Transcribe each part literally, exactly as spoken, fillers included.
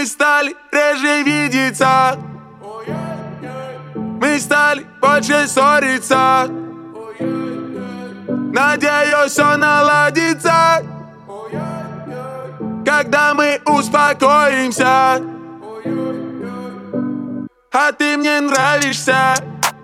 Мы стали реже видеться, мы стали больше ссориться. Надеюсь, все наладится, когда мы успокоимся. А ты мне нравишься,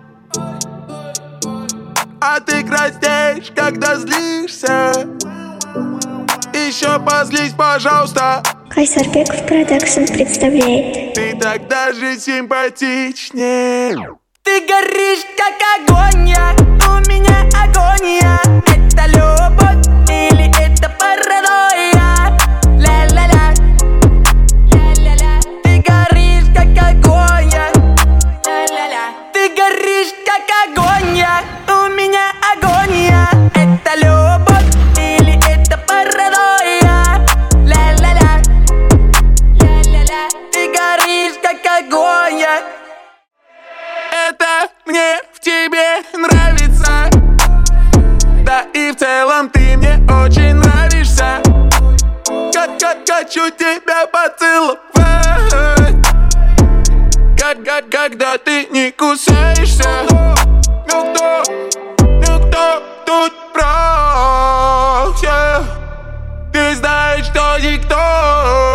а ты краснеешь, когда злишься. Еще позлись, пожалуйста. Кайсарбеков Продакшн представляет. Ты так даже симпатичнее. Ты горишь, как огонь, я, у меня агония. Это любовь или это паранойя? Ля-ля-ля, ля-ля-ля. Ты горишь, как огонь, я, ля-ля-ля. Ты горишь, как огонь, я, у меня агония. Это любовь или это паранойя? Ля-ля-ля, ля-ля-ля. Ты горишь, как огонь, я. Это мне в тебе нравится. Да и в целом ты мне очень нравишься. Как, как хочу тебя поцеловать. Как, как, когда ты не кусаешься. Ну кто, ну кто тут против? Ты знаешь, что никто